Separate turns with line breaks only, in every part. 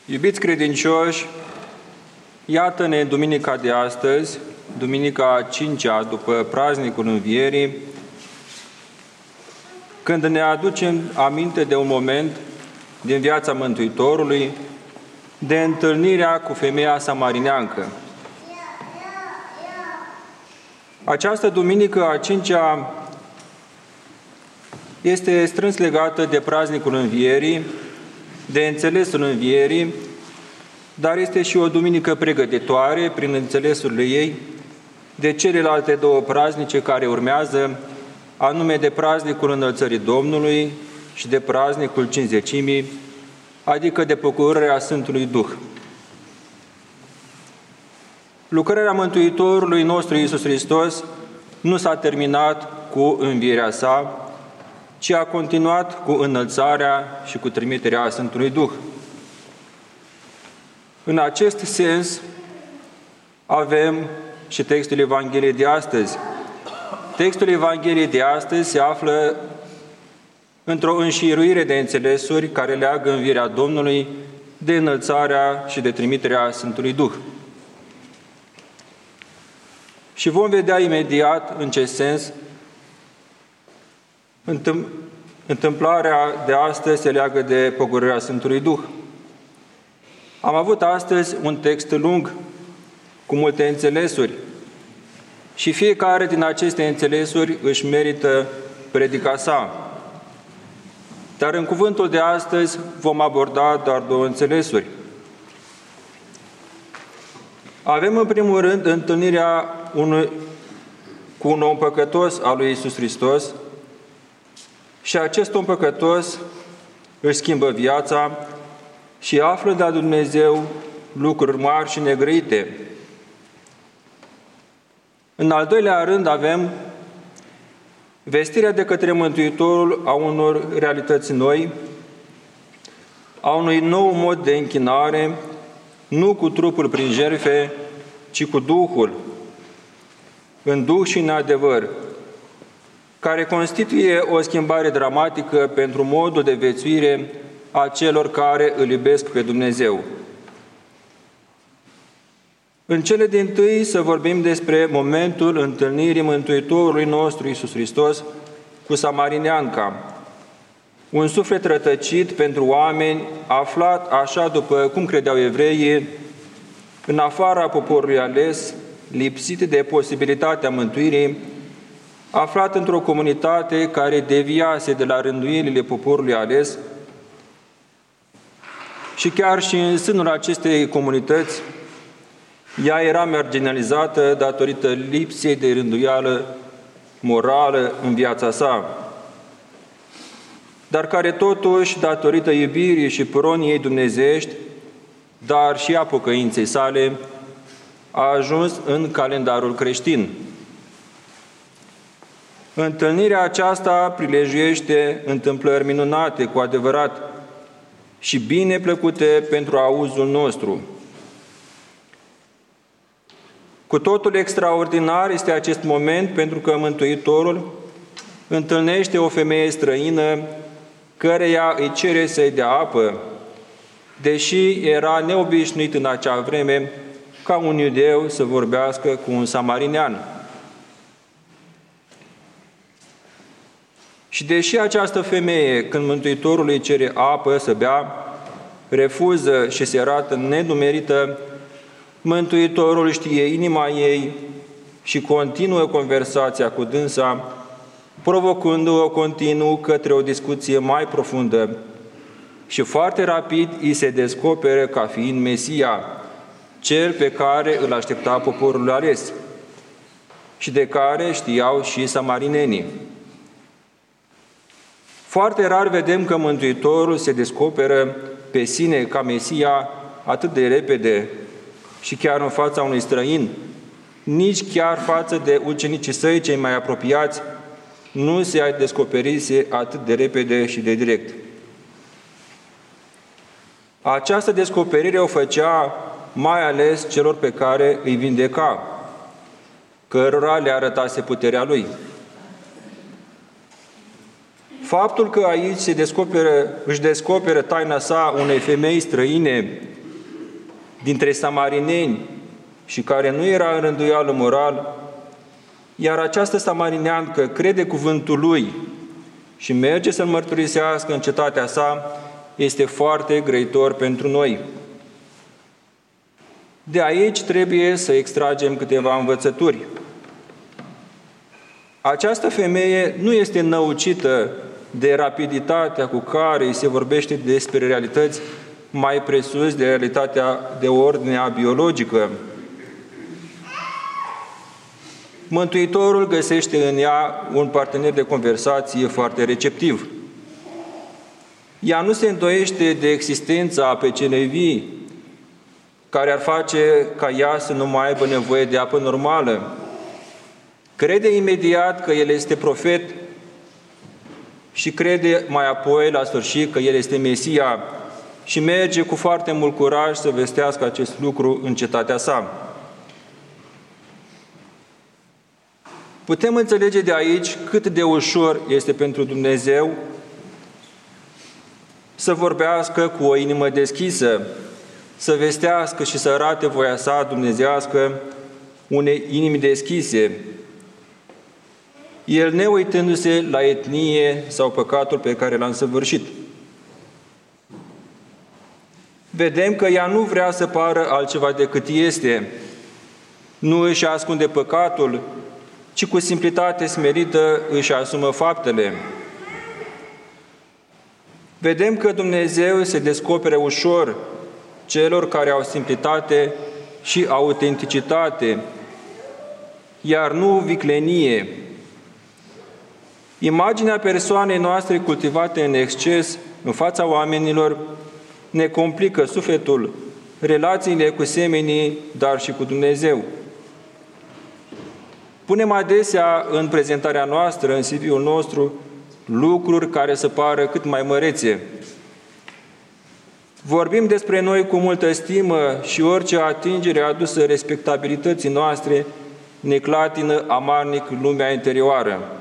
Iubiți credincioși, iată-ne în duminica de astăzi, duminica a 5-a după praznicul Învierii, când ne aducem aminte de un moment din viața Mântuitorului, de întâlnirea cu femeia samarineancă. Această duminică a 5-a este strâns legată de praznicul Învierii, de înțelesul Învierii, dar este și o duminică pregătitoare, prin înțelesurile ei, de celelalte două praznice care urmează, anume de praznicul Înălțării Domnului și de praznicul Cincizecimii, adică de pocorârea Sfântului Duh. Lucrarea Mântuitorului nostru Iisus Hristos nu s-a terminat cu învierea sa, ci a continuat cu înălțarea și cu trimiterea Sfântului Duh. În acest sens avem și textul Evangheliei de astăzi. Textul Evangheliei de astăzi se află într-o înșiruire de înțelesuri care leagă învierea Domnului de înălțarea și de trimiterea Sfântului Duh. Și vom vedea imediat în ce sens întâmplarea de astăzi se leagă de pogorârea Sfântului Duh. Am avut astăzi un text lung, cu multe înțelesuri, și fiecare din aceste înțelesuri își merită predica sa. Dar în cuvântul de astăzi vom aborda doar două înțelesuri. Avem în primul rând întâlnirea cu un om păcătos al lui Iisus Hristos, și acest om păcătos își schimbă viața și află de la Dumnezeu lucruri mari și negrăite. În al doilea rând avem vestirea de către Mântuitorul a unor realități noi, a unui nou mod de închinare, nu cu trupul prin jertfe, ci cu Duhul, în Duh și în adevăr, care constituie o schimbare dramatică pentru modul de viețuire a celor care îl iubesc pe Dumnezeu. În cele dintâi să vorbim despre momentul întâlnirii Mântuitorului nostru Iisus Hristos cu samarineanca, un suflet rătăcit pentru oameni, aflat așa după cum credeau evreii, în afara poporului ales, lipsit de posibilitatea mântuirii, aflat într-o comunitate care deviase de la rânduielile poporului ales, și chiar și în sânul acestei comunități, ea era marginalizată datorită lipsei de rânduială morală în viața sa, dar care totuși, datorită iubirii și proniei dumnezeiești, dar și a pocăinței sale, a ajuns în calendarul creștin. Întâlnirea aceasta prilejuiește întâmplări minunate, cu adevărat, și bine plăcute pentru auzul nostru. Cu totul extraordinar este acest moment, pentru că Mântuitorul întâlnește o femeie străină căreia îi cere să-i dea apă, deși era neobișnuit în acea vreme ca un iudeu să vorbească cu un samarinean. Și deși această femeie, când Mântuitorul îi cere apă să bea, refuză și se arată nedumerită, Mântuitorul știe inima ei și continuă conversația cu dânsa, provocându-o continuu către o discuție mai profundă, și foarte rapid îi se descoperă ca fiind Mesia, cel pe care îl aștepta poporul ales și de care știau și samarinenii. Foarte rar vedem că Mântuitorul se descoperă pe sine ca Mesia atât de repede și chiar în fața unui străin, nici chiar față de ucenicii săi cei mai apropiați, nu se descoperise atât de repede și de direct. Această descoperire o făcea mai ales celor pe care îi vindeca, cărora le arătase puterea lui. Faptul că aici își descoperă taina sa unei femei străine dintre samarineni și care nu era în rânduială moral, iar această samarineancă crede cuvântul lui și merge să-l mărturisească în cetatea sa, este foarte grăitor pentru noi. De aici trebuie să extragem câteva învățături. Această femeie nu este năucită de rapiditatea cu care îi se vorbește despre realități mai presus de realitatea de ordinea biologică. Mântuitorul găsește în ea un partener de conversație foarte receptiv. Ea nu se îndoiește de existența pe cele vii, care ar face ca ea să nu mai aibă nevoie de apă normală. Crede imediat că el este profet și crede mai apoi, la sfârșit, că el este Mesia și merge cu foarte mult curaj să vestească acest lucru în cetatea sa. Putem înțelege de aici cât de ușor este pentru Dumnezeu să vorbească cu o inimă deschisă, să vestească și să arate voia sa dumnezeiască unei inimi deschise, el neuitându-se la etnie sau păcatul pe care l-a însăvârșit. Vedem că ea nu vrea să pară altceva decât este, nu își ascunde păcatul, ci cu simplitate smerită își asumă faptele. Vedem că Dumnezeu se descoperă ușor celor care au simplitate și autenticitate, iar nu viclenie. Imaginea persoanei noastre cultivate în exces în fața oamenilor ne complică sufletul, relațiile cu semenii, dar și cu Dumnezeu. Punem adesea în prezentarea noastră, în CV-ul nostru, lucruri care să pară cât mai mărețe. Vorbim despre noi cu multă stimă și orice atingere adusă respectabilității noastre ne clatină amarnic lumea interioară.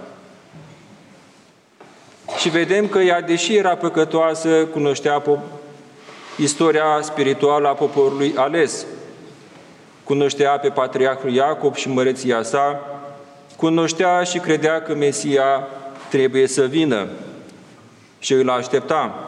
Și vedem că ea, deși era păcătoasă, cunoștea istoria spirituală a poporului ales. Cunoștea pe patriarhul Iacob și măreția sa, cunoștea și credea că Mesia trebuie să vină și îl aștepta.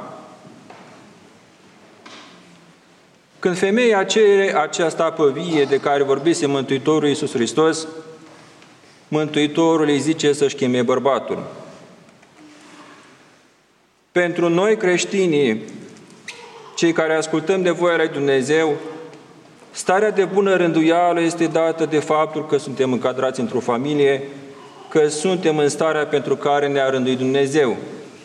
Când femeia cere această apă vie de care vorbise Mântuitorul Iisus Hristos, Mântuitorul îi zice să-și cheme bărbatul. Pentru noi creștinii, cei care ascultăm de voia lui Dumnezeu, starea de bună rânduială este dată de faptul că suntem încadrați într-o familie, că suntem în starea pentru care ne-a rânduit Dumnezeu.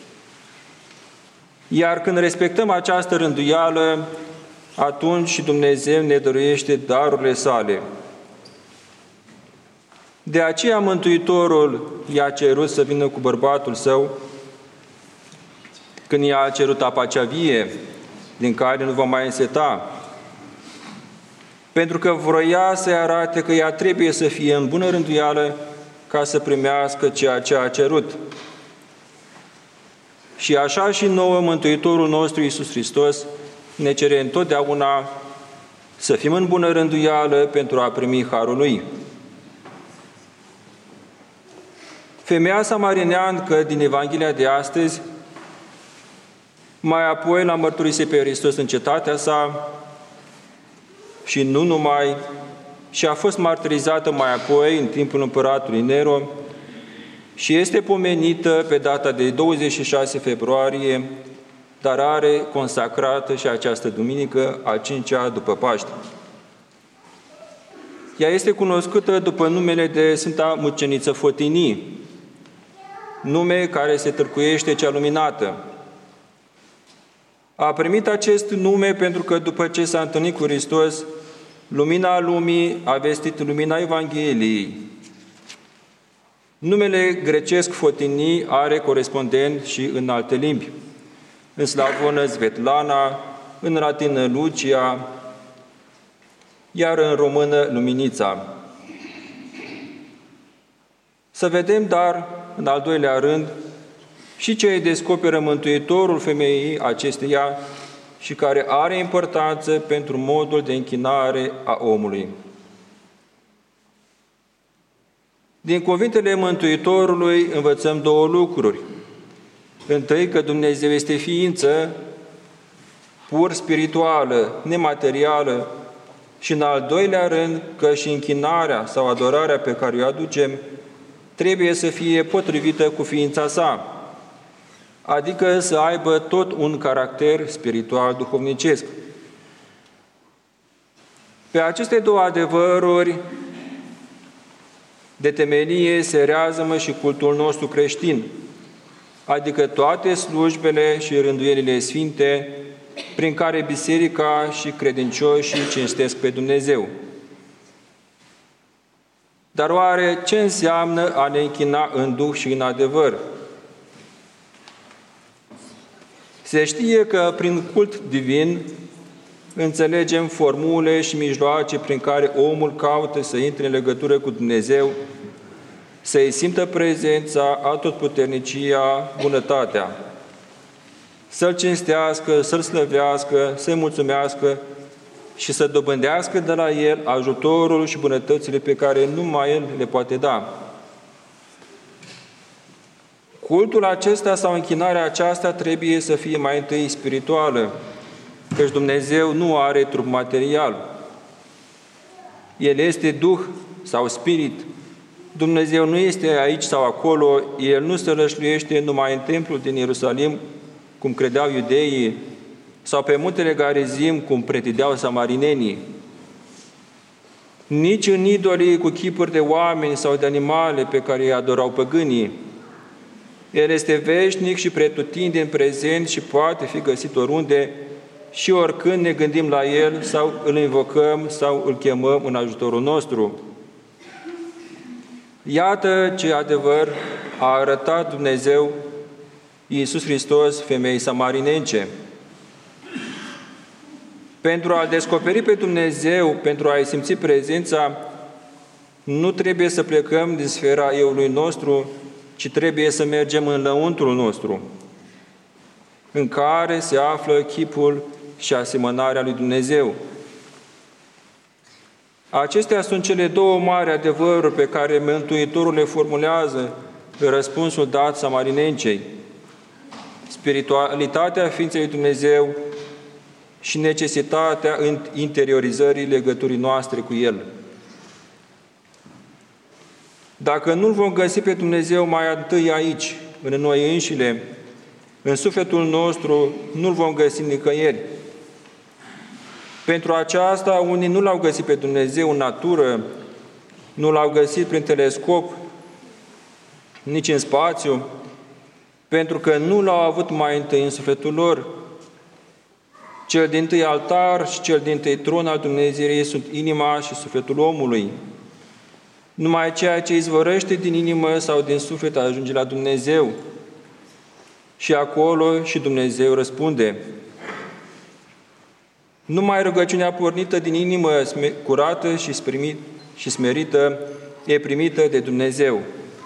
Iar când respectăm această rânduială, atunci și Dumnezeu ne dăruiește darurile sale. De aceea Mântuitorul i-a cerut să vină cu bărbatul său, când i-a cerut apa cea vie, din care nu va mai înseta, pentru că vroia să-i arate că ea trebuie să fie în bună rânduială ca să primească ceea ce a cerut. Și așa și nouă Mântuitorul nostru Iisus Hristos ne cere întotdeauna să fim în bună rânduială pentru a primi harul Lui. Femeia samarineancă din Evanghelia de astăzi, mai apoi l-a mărturisit pe Hristos în cetatea sa și nu numai, și a fost martirizată mai apoi în timpul împăratului Nero și este pomenită pe data de 26 februarie, dar are consacrată și această duminică, a 5-a după Paște. Ea este cunoscută după numele de Sfânta Muceniță Fotinii, nume care se târcuiește cea luminată. A primit acest nume pentru că după ce s-a întâlnit cu Hristos, lumina lumii a vestit lumina Evangheliei. Numele grecesc Fotinii are corespondent și în alte limbi. În slavonă Svetlana, în latină Lucia, iar în română Luminița. Să vedem, dar, în al doilea rând, și ce îi descoperă Mântuitorul femeii acesteia și care are importanță pentru modul de închinare a omului. Din cuvintele Mântuitorului învățăm două lucruri. Întâi, că Dumnezeu este ființă pur spirituală, nematerială, și în al doilea rând că și închinarea sau adorarea pe care o aducem trebuie să fie potrivită cu ființa sa, adică să aibă tot un caracter spiritual duhovnicesc. Pe aceste două adevăruri de temelie se reazămă și cultul nostru creștin, adică toate slujbele și rânduielile sfinte prin care biserica și credincioșii cinstesc pe Dumnezeu. Dar oare ce înseamnă a ne închina în duh și în adevăr? Se știe că prin cult divin înțelegem formule și mijloace prin care omul caută să intre în legătură cu Dumnezeu, să-i simtă prezența, atotputernicia, bunătatea, să-L cinstească, să-L slăvească, să-i mulțumească și să dobândească de la El ajutorul și bunătățile pe care numai El le poate da. Cultul acesta sau închinarea aceasta trebuie să fie mai întâi spirituală, căci Dumnezeu nu are trup material. El este Duh sau Spirit. Dumnezeu nu este aici sau acolo, El nu se lășluiește numai în templul din Ierusalim, cum credeau iudeii, sau pe muntele Garizim, cum pretindeau samarinenii. Nici în idolii cu chipuri de oameni sau de animale pe care îi adorau păgânii. El este veșnic și pretutindeni prezent și poate fi găsit oriunde și oricând ne gândim la El sau îl invocăm sau îl chemăm în ajutorul nostru. Iată ce adevăr a arătat Dumnezeu Iisus Hristos femeii samarinence. Pentru a-L descoperi pe Dumnezeu, pentru a-i simți prezența, nu trebuie să plecăm din sfera euului nostru, ci trebuie să mergem în lăuntrul nostru, în care se află chipul și asemănarea lui Dumnezeu. Acestea sunt cele două mari adevăruri pe care Mântuitorul le formulează în răspunsul dat samarinencei: spiritualitatea ființei lui Dumnezeu și necesitatea interiorizării legăturii noastre cu El. Dacă nu-L vom găsi pe Dumnezeu mai întâi aici, în noi înșine, în sufletul nostru, nu-L vom găsi nicăieri. Pentru aceasta, unii nu L-au găsit pe Dumnezeu în natură, nu L-au găsit prin telescop, nici în spațiu, pentru că nu L-au avut mai întâi în sufletul lor. Cel dintâi altar și cel dintâi tron al Dumnezeirii sunt inima și sufletul omului. Numai ceea ce izvorăște din inimă sau din suflet ajunge la Dumnezeu. Și acolo și Dumnezeu răspunde. Numai rugăciunea pornită din inimă, curată și smerită, e primită de Dumnezeu.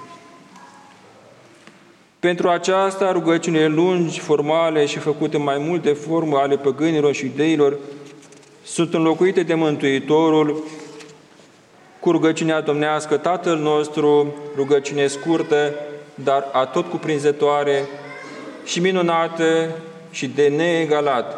Pentru aceasta, rugăciunile lungi, formale și făcute mai mult de formă ale păgânilor și iudeilor sunt înlocuite de Mântuitorul cu rugăciunea domnească Tatăl nostru, rugăciune scurtă, dar atot cuprinzătoare și minunată și de neegalat.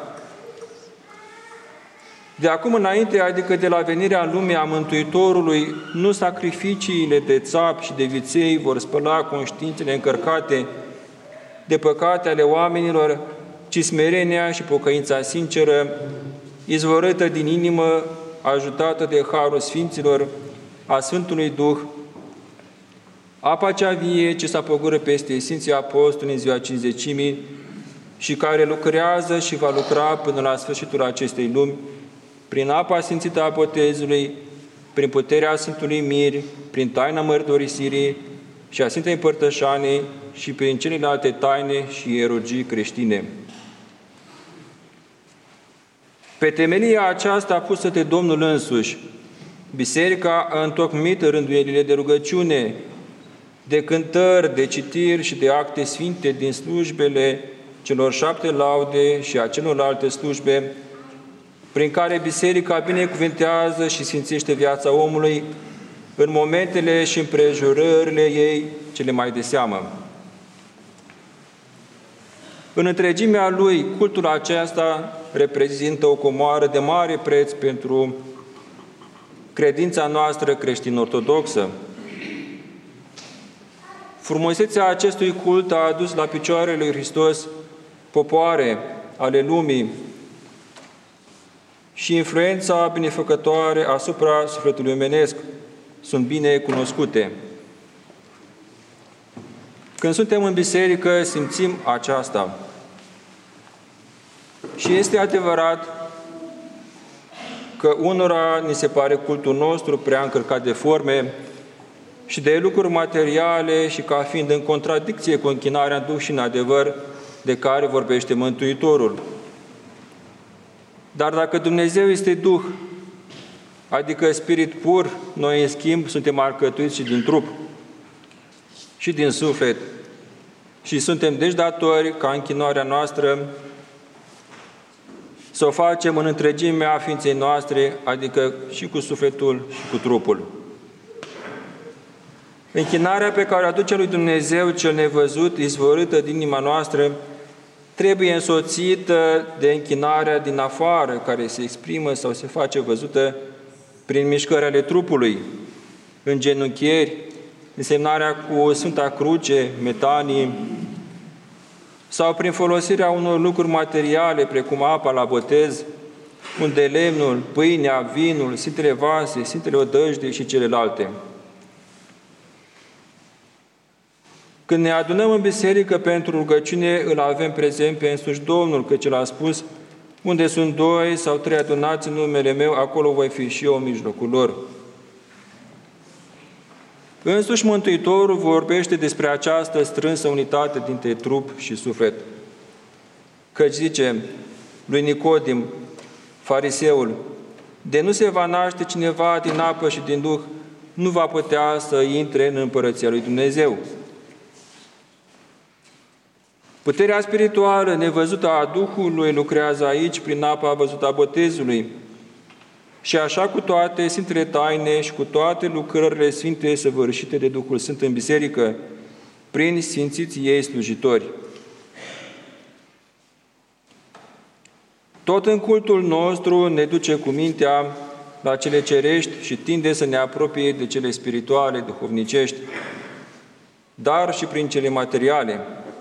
De acum înainte, adică de la venirea lumii a Mântuitorului, nu sacrificiile de țapi și de viței vor spăla conștiințele încărcate de păcate ale oamenilor, ci smerenia și pocăința sinceră, izvorâtă din inimă, ajutată de harul Sfinților, a Sfântului Duh, apa cea vie ce s-a pogorât peste Sfinții Apostoli în ziua Cincizecimii și care lucrează și va lucra până la sfârșitul acestei lumi, prin apa sfințită a botezului, prin puterea Sfântului Mir, prin taina mărturisirii și a Sfintei Împărtășanii și prin celelalte taine și ierarhii creștine. Pe temelia aceasta pusă de Domnul însuși, Biserica a întocmit rânduielile de rugăciune, de cântări, de citiri și de acte sfinte din slujbele celor 7 laude și a celorlalte slujbe, prin care Biserica binecuvintează și sfințește viața omului în momentele și împrejurările ei cele mai de seamă. În întregimea lui, cultul acesta reprezintă o comoară de mare preț pentru credința noastră creștin-ortodoxă. Frumusețea acestui cult a adus la picioarele lui Hristos popoare ale lumii și influența binefăcătoare asupra sufletului omenesc sunt bine cunoscute. Când suntem în biserică, simțim aceasta. Și este adevărat că unora ni se pare cultul nostru prea încărcat de forme și de lucruri materiale și ca fiind în contradicție cu închinarea în Duh și în adevăr de care vorbește Mântuitorul. Dar dacă Dumnezeu este Duh, adică Spirit pur, noi, în schimb, suntem alcătuiți și din trup și din suflet și suntem deci datori ca închinarea noastră să o facem în întregimea ființei noastre, adică și cu sufletul și cu trupul. Închinarea pe care o aduce lui Dumnezeu cel nevăzut, izvorâtă din inima noastră, trebuie însoțită de închinarea din afară, care se exprimă sau se face văzută prin mișcări ale trupului, îngenunchieri, însemnarea cu Sfânta Cruce, metanii, sau prin folosirea unor lucruri materiale, precum apa la botez, unde lemnul, pâinea, vinul, sfintele vase, sfintele odăjde și celelalte. Când ne adunăm în biserică pentru rugăciune, îl avem prezent pe însuși Domnul, căci El a spus: unde sunt 2 sau 3 adunați în numele Meu, acolo voi fi și eu în mijlocul lor. Însuși Mântuitorul vorbește despre această strânsă unitate dintre trup și suflet. Căci zice lui Nicodim, fariseul: de nu se va naște cineva din apă și din Duh, nu va putea să intre în împărăția lui Dumnezeu. Puterea spirituală nevăzută a Duhului lucrează aici prin apa văzută a botezului. Și așa cu toate sfintele taine și cu toate lucrările sfinte săvârșite de Duhul Sfânt în biserică, prin sfințiții ei slujitori. Tot în cultul nostru ne duce cu mintea la cele cerești și tinde să ne apropie de cele spirituale, duhovnicești, dar și prin cele materiale.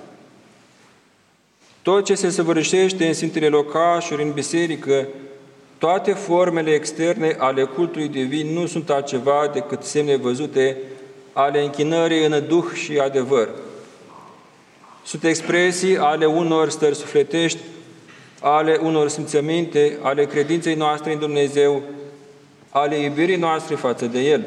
Tot ce se săvârșește în sfintele locașuri, în biserică, toate formele externe ale cultului divin nu sunt altceva decât semne văzute ale închinării în Duh și adevăr. Sunt expresii ale unor stări sufletești, ale unor simțăminte, ale credinței noastre în Dumnezeu, ale iubirii noastre față de El.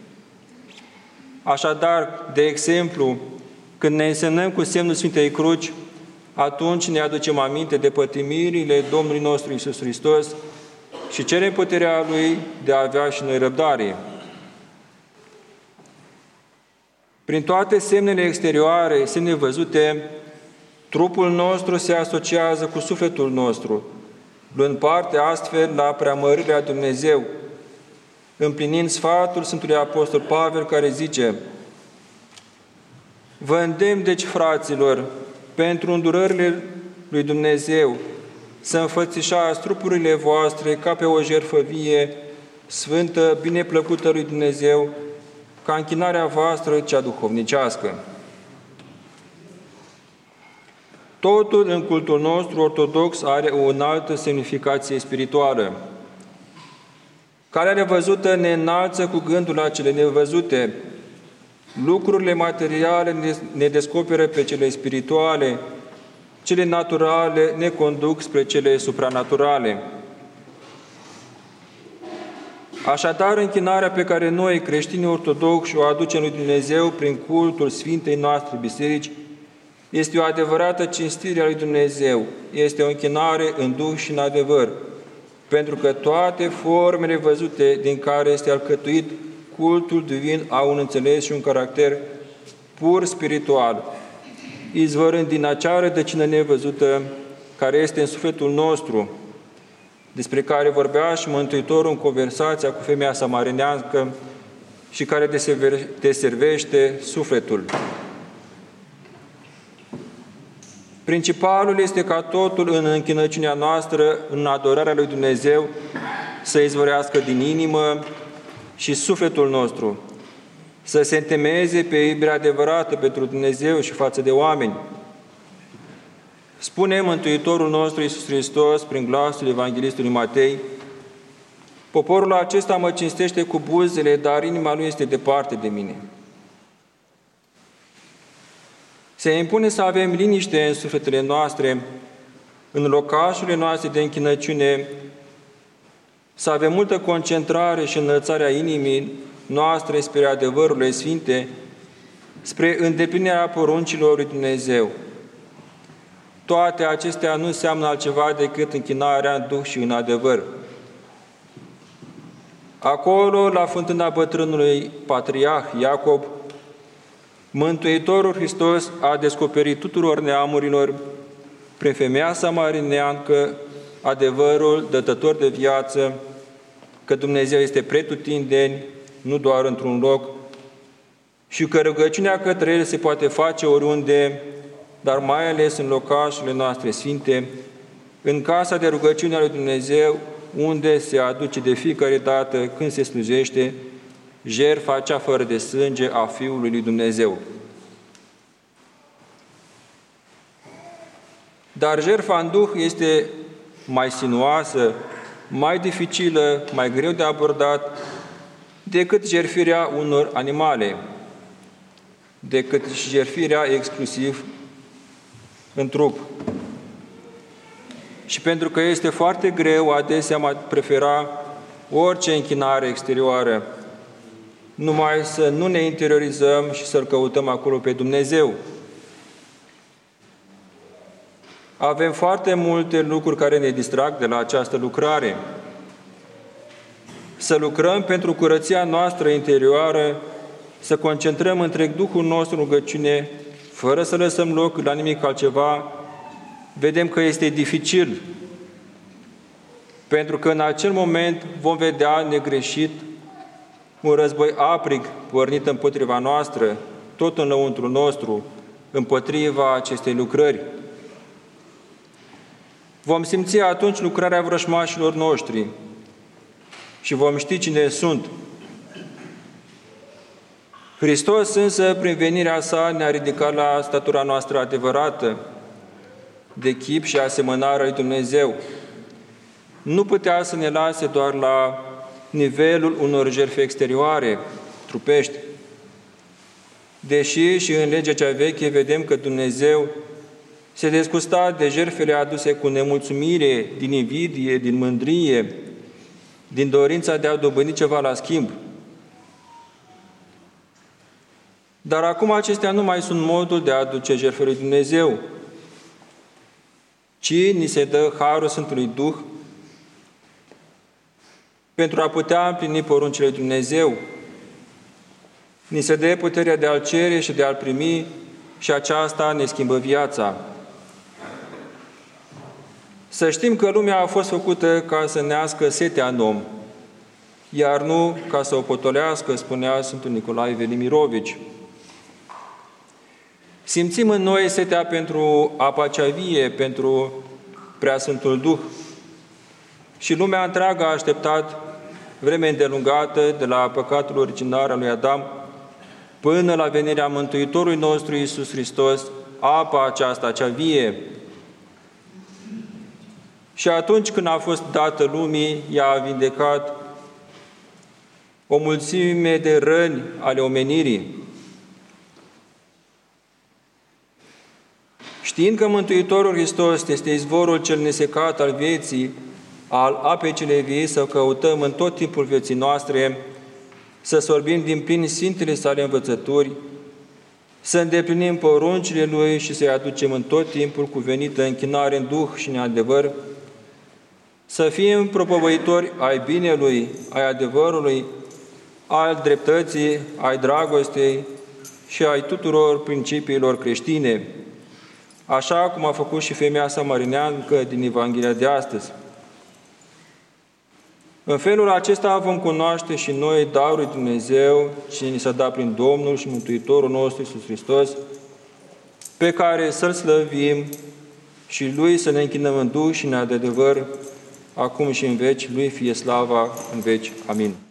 Așadar, de exemplu, când ne însemnăm cu semnul Sfintei Cruci, atunci ne aducem aminte de pătimirile Domnului nostru Iisus Hristos și cerem puterea Lui de a avea și noi răbdare. Prin toate semnele exterioare, semne văzute, trupul nostru se asociază cu sufletul nostru, luând parte astfel la preamărirea Dumnezeu, împlinind sfatul Sfântului Apostol Pavel, care zice: vă îndemn, deci, fraților, pentru îndurările lui Dumnezeu, să înfățișați trupurile voastre ca pe o jertfă vie, sfântă, bineplăcută lui Dumnezeu, ca închinarea voastră cea duhovnicească. Totul în cultul nostru ortodox are o înaltă semnificație spirituală. Calea nevăzută ne înalță cu gândul la cele nevăzute. Lucrurile materiale ne descoperă pe cele spirituale, cele naturale ne conduc spre cele supranaturale. Așadar, închinarea pe care noi, creștinii ortodoxi, o aducem lui Dumnezeu prin cultul Sfintei noastre biserici, este o adevărată cinstire a lui Dumnezeu, este o închinare în Duh și în adevăr, pentru că toate formele văzute din care este alcătuit cultul divin au un înțeles și un caracter pur spiritual. izvorând din acea rădăcină nevăzută care este în sufletul nostru, despre care vorbea și Mântuitorul în conversația cu femeia samarineancă și care deservește sufletul. Principalul este ca totul în închinăciunea noastră, în adorarea lui Dumnezeu, să izvorească din inimă și sufletul nostru, să se întemeieze pe iubirea adevărată pentru Dumnezeu și față de oameni. Spune Mântuitorul nostru Iisus Hristos prin glasul Evanghelistului Matei: poporul acesta mă cinstește cu buzele, dar inima lui este departe de mine. Se impune să avem liniște în sufletele noastre, în locașurile noastre de închinăciune, să avem multă concentrare și înălțarea inimii noastre spre adevărurile sfinte, spre îndeplinirea poruncilor lui Dumnezeu. Toate acestea nu înseamnă altceva decât închinarea în Duh și în adevăr. Acolo, la fântâna bătrânului patriarh Iacob, Mântuitorul Hristos a descoperit tuturor neamurilor, prin femeia samarineancă, adevărul dătător de viață, că Dumnezeu este pretutindeni, nu doar într-un loc, și că rugăciunea către El se poate face oriunde, dar mai ales în locașurile noastre sfinte, în casa de rugăciune a lui Dumnezeu, unde se aduce de fiecare dată când se slujește jertfa cea fără de sânge a Fiului lui Dumnezeu. Dar jertfa în Duh este mai sinuoasă, mai dificilă, mai greu de abordat decât jertfirea unor animale, decât jertfirea exclusiv în trup. Și pentru că este foarte greu, adesea am prefera orice închinare exterioară, numai să nu ne interiorizăm și să-L căutăm acolo pe Dumnezeu. Avem foarte multe lucruri care ne distrag de la această lucrare. Să lucrăm pentru curăția noastră interioară, să concentrăm întreg Duhul nostru în rugăciune, fără să lăsăm loc la nimic altceva, vedem că este dificil, pentru că în acel moment vom vedea negreșit un război aprig pornit împotriva noastră, tot înăuntru nostru, împotriva acestei lucrări. Vom simți atunci lucrarea vrășmașilor noștri și vom ști cine sunt. Hristos însă, prin venirea sa, ne-a ridicat la statura noastră adevărată, de chip și asemănarea lui Dumnezeu. Nu putea să ne lase doar la nivelul unor jertfe exterioare, trupești. Deși și în legea cea veche vedem că Dumnezeu se desgusta de jertfele aduse cu nemulțumire, din invidie, din mândrie, din dorința de a dobândi ceva la schimb. Dar acum acestea nu mai sunt modul de a aduce jertfe lui Dumnezeu, ci ni se dă harul Sfântului Duh pentru a putea împlini poruncile lui Dumnezeu. Ni se dă puterea de a-L cere și de a-L primi și aceasta ne schimbă viața. Să știm că lumea a fost făcută ca să nească setea în om, iar nu ca să o potolească, spunea Sfântul Nicolae Velimirovici. Simțim în noi setea pentru apa cea vie, pentru Preasfântul Duh. Și lumea întreagă a așteptat vreme îndelungată de la păcatul originar al lui Adam până la venirea Mântuitorului nostru Iisus Hristos, apa aceasta, cea vie. Și atunci când a fost dată lumii, ea a vindecat o mulțime de răni ale omenirii. Știind că Mântuitorul Hristos este izvorul cel nesecat al vieții, al apei cele vii, să căutăm în tot timpul vieții noastre, să sorbim din plin Sfintele sale învățături, să îndeplinim poruncile Lui și să-i aducem în tot timpul cuvenită închinare în Duh și în adevăr, să fim propovăitori ai binelui, ai adevărului, ai dreptății, ai dragostei și ai tuturor principiilor creștine. așa cum a făcut și femeia samarineancă din Evanghelia de astăzi. În felul acesta vom cunoaște și noi darul lui Dumnezeu, ce ni s-a dat prin Domnul și Mântuitorul nostru Iisus Hristos, pe care să-L slăvim și Lui să ne închinăm în Duh și în adevăr, acum și în veci, Lui fie slava în veci. Amin.